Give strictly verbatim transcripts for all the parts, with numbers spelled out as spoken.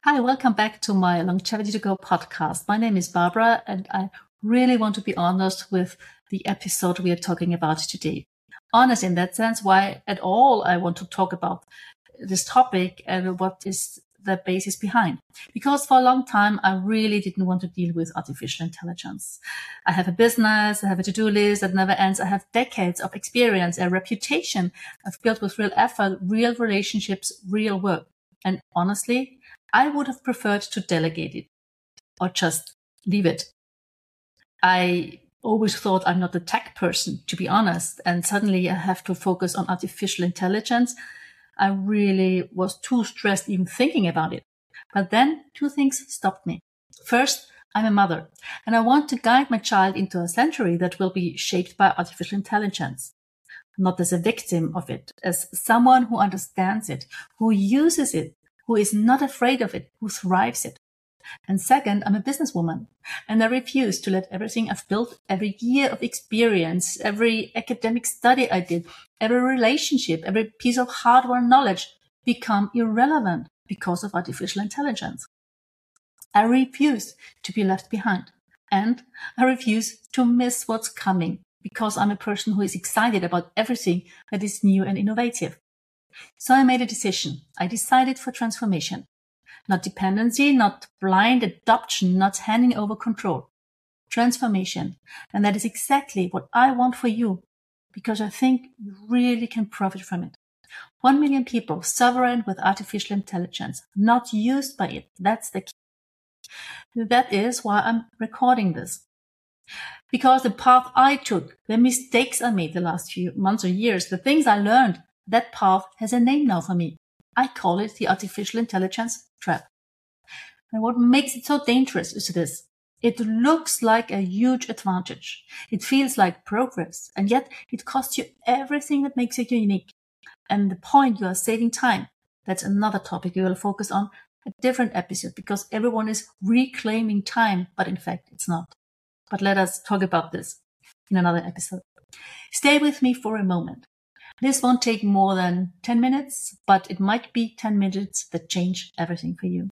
Hi, welcome back to my Longevity to Go podcast. My name is Barbara, and I really want to be honest with the episode we are talking about today. Honest in that sense, why at all I want to talk about this topic and what is the basis behind. Because for a long time, I really didn't want to deal with artificial intelligence. I have a business, I have a to-do list that never ends. I have decades of experience, a reputation I've built with real effort, real relationships, real work. And honestly, I would have preferred to delegate it or just leave it. I always thought I'm not a tech person, to be honest, and suddenly I have to focus on artificial intelligence. I really was too stressed even thinking about it. But then two things stopped me. First, I'm a mother, and I want to guide my child into a century that will be shaped by artificial intelligence. Not as a victim of it, as someone who understands it, who uses it, who is not afraid of it, who thrives it. And second, I'm a businesswoman, and I refuse to let everything I've built, every year of experience, every academic study I did, every relationship, every piece of hardware knowledge become irrelevant because of artificial intelligence. I refuse to be left behind, and I refuse to miss what's coming because I'm a person who is excited about everything that is new and innovative. So I made a decision. I decided for transformation. Not dependency, not blind adoption, not handing over control. Transformation. And that is exactly what I want for you, because I think you really can profit from it. One million people sovereign with artificial intelligence, not used by it. That's the key. That is why I'm recording this. Because the path I took, the mistakes I made the last few months or years, the things I learned, that path has a name now for me. I call it the artificial intelligence trap. And what makes it so dangerous is this. It looks like a huge advantage. It feels like progress, and yet it costs you everything that makes it unique. And the point, you are saving time. That's another topic we will focus on a different episode, because everyone is reclaiming time, but in fact it's not. But let us talk about this in another episode. Stay with me for a moment. This won't take more than ten minutes, but it might be ten minutes that change everything for you.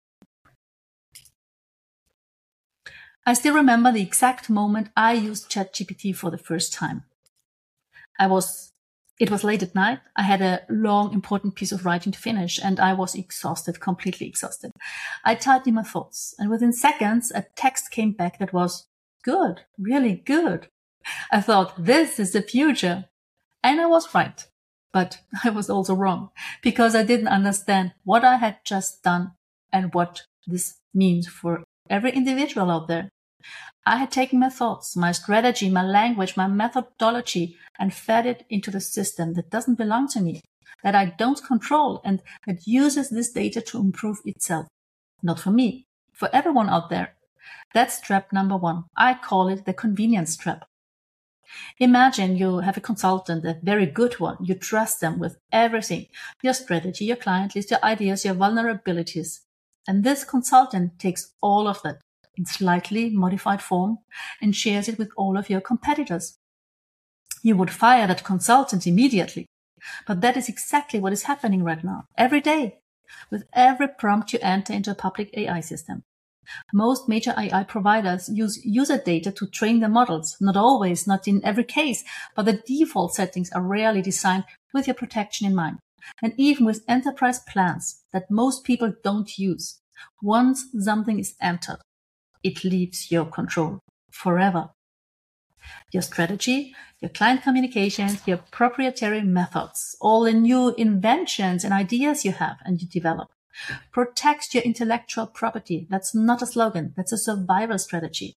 I still remember the exact moment I used ChatGPT for the first time. I was, it was late at night. I had a long, important piece of writing to finish, and I was exhausted, completely exhausted. I typed in my thoughts, and within seconds, a text came back that was good, really good. I thought, this is the future. And I was right, but I was also wrong, because I didn't understand what I had just done and what this means for every individual out there. I had taken my thoughts, my strategy, my language, my methodology, and fed it into the system that doesn't belong to me, that I don't control, and that uses this data to improve itself. Not for me, for everyone out there. That's trap number one. I call it the convenience trap. Imagine you have a consultant, a very good one. You trust them with everything, your strategy, your client list, your ideas, your vulnerabilities. And this consultant takes all of that in slightly modified form and shares it with all of your competitors. You would fire that consultant immediately. But that is exactly what is happening right now, every day, with every prompt you enter into a public A I system. Most major A I providers use user data to train their models. Not always, not in every case, but the default settings are rarely designed with your protection in mind. And even with enterprise plans that most people don't use, once something is entered, it leaves your control forever. Your strategy, your client communications, your proprietary methods, all the new inventions and ideas you have and you develop. Protect your intellectual property. That's not a slogan. That's a survival strategy.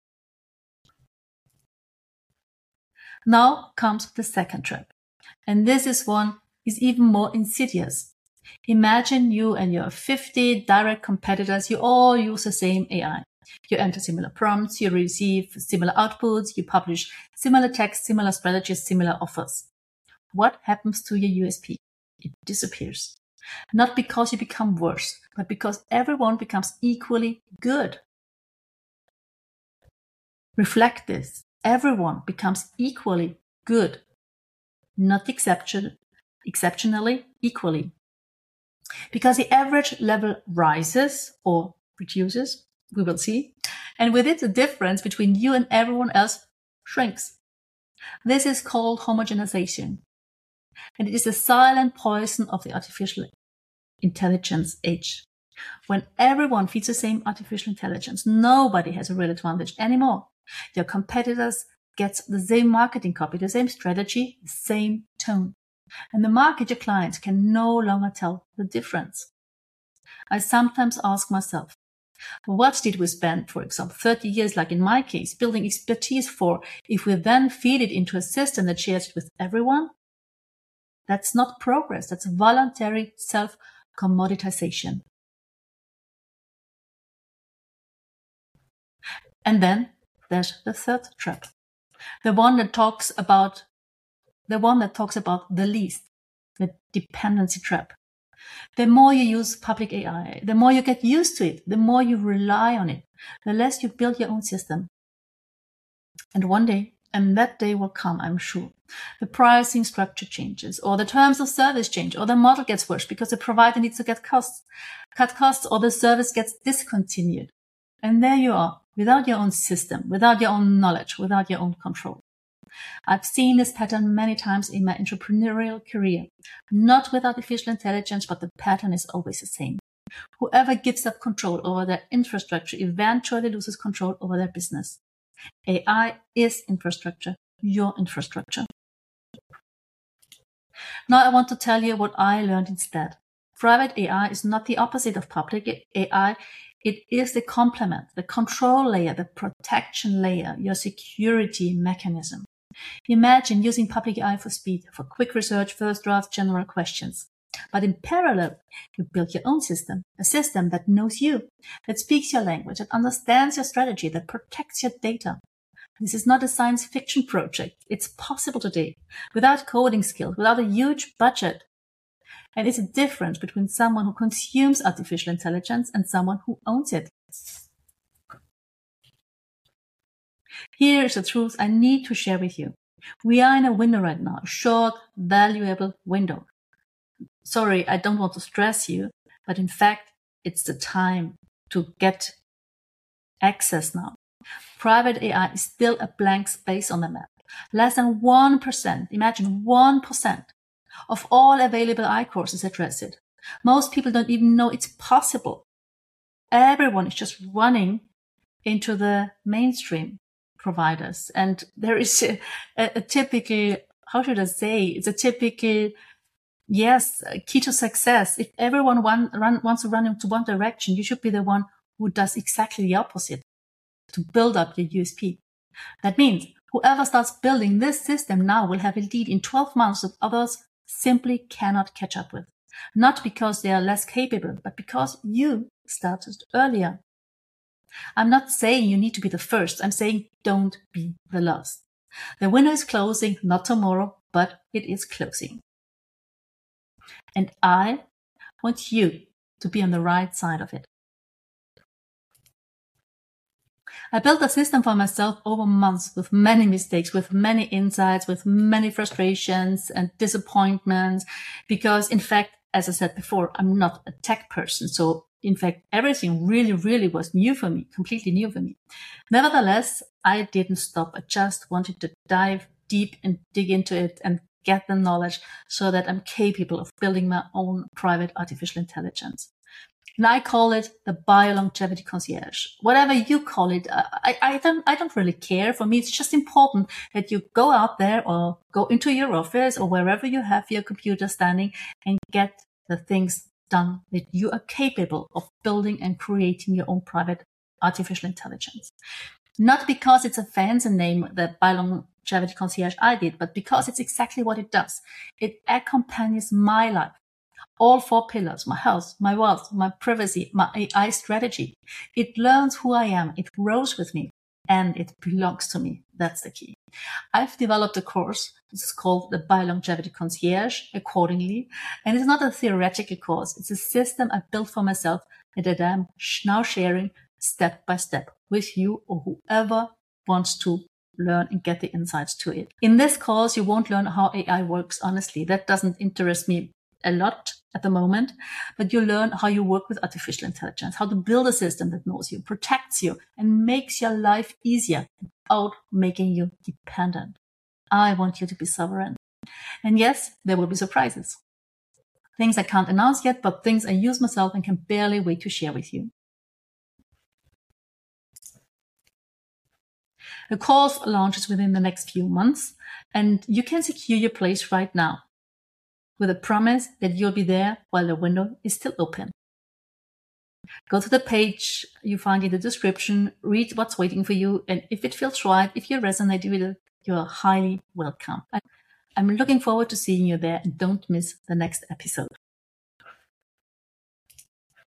Now comes the second trap. And this is one is even more insidious. Imagine you and your fifty direct competitors. You all use the same A I. You enter similar prompts. You receive similar outputs. You publish similar text, similar strategies, similar offers. What happens to your U S P? It disappears. Not because you become worse, but because everyone becomes equally good. Reflect this. Everyone becomes equally good. Not exception, exceptionally, equally. because the average level rises or reduces, we will see, and with it the difference between you and everyone else shrinks. This is called homogenization, and it is the silent poison of the artificial intelligence age. When everyone feeds the same artificial intelligence, nobody has a real advantage anymore. Your competitors get the same marketing copy, the same strategy, the same tone. And the market, your clients, can no longer tell the difference. I sometimes ask myself, what did we spend, for example, thirty years, like in my case, building expertise for, if we then feed it into a system that shares it with everyone? That's not progress. That's voluntary self-commoditization. And then there's the third trap, the one that talks about the one that talks about the least, the dependency trap. The more you use public A I, the more you get used to it, the more you rely on it, the less you build your own system. And one day, and that day will come, I'm sure, the pricing structure changes, or the terms of service change, or the model gets worse because the provider needs to get costs, cut costs, or the service gets discontinued. And there you are, without your own system, without your own knowledge, without your own control. I've seen this pattern many times in my entrepreneurial career, not with artificial intelligence, but the pattern is always the same. Whoever gives up control over their infrastructure eventually loses control over their business. A I is infrastructure, your infrastructure. Now I want to tell you what I learned instead. Private A I is not the opposite of public A I. It is the complement, the control layer, the protection layer, your security mechanism. Imagine using public A I for speed, for quick research, first draft, general questions. But in parallel, you build your own system, a system that knows you, that speaks your language, that understands your strategy, that protects your data. This is not a science fiction project. It's possible today, without coding skills, without a huge budget. And it's a difference between someone who consumes artificial intelligence and someone who owns it. Here is the truth I need to share with you. We are in a window right now, a short, valuable window. Sorry, I don't want to stress you, but in fact, it's the time to get access now. Private A I is still a blank space on the map. Less than one percent, imagine one percent of all available I courses address it. Most people don't even know it's possible. Everyone is just running into the mainstream providers. And there is a, a, a typical, how should I say, it's a typical, yes, key to success. If everyone want, run, wants to run into one direction, you should be the one who does exactly the opposite to build up your U S P. That means whoever starts building this system now will have a lead in twelve months that others simply cannot catch up with. Not because they are less capable, but because you started earlier. I'm not saying you need to be the first. I'm saying don't be the last. The window is closing, not tomorrow, but it is closing. And I want you to be on the right side of it. I built a system for myself over months with many mistakes, with many insights, with many frustrations and disappointments, because in fact, as I said before, I'm not a tech person. So in fact, everything really, really was new for me, completely new for me. Nevertheless, I didn't stop. I just wanted to dive deep and dig into it and get the knowledge so that I'm capable of building my own private artificial intelligence. And I call it the BioLongevity Concierge. Whatever you call it, I, I don't, I don't really care. For me, it's just important that you go out there or go into your office or wherever you have your computer standing and get the things done that you are capable of building and creating your own private artificial intelligence. Not because it's a fancy name, the BioLongevity Concierge I did, but because it's exactly what it does. It accompanies my life. All four pillars, my health, my wealth, my privacy, my A I strategy. It learns who I am. It grows with me and it belongs to me. That's the key. I've developed a course. It's called the BioLongevity Concierge accordingly. And it's not a theoretical course. It's a system I built for myself that I'm now sharing step by step with you or whoever wants to learn and get the insights to it. In this course, you won't learn how A I works, honestly. That doesn't interest me a lot. at the moment, but you learn how you work with artificial intelligence, how to build a system that knows you, protects you, and makes your life easier without making you dependent. I want you to be sovereign. And yes, there will be surprises. Things I can't announce yet, but things I use myself and can barely wait to share with you. The course launches within the next few months, and you can secure your place right now with a promise that you'll be there while the window is still open. Go to the page you find in the description, read what's waiting for you, and if it feels right, if you resonate with it, you're highly welcome. I'm looking forward to seeing you there, and don't miss the next episode.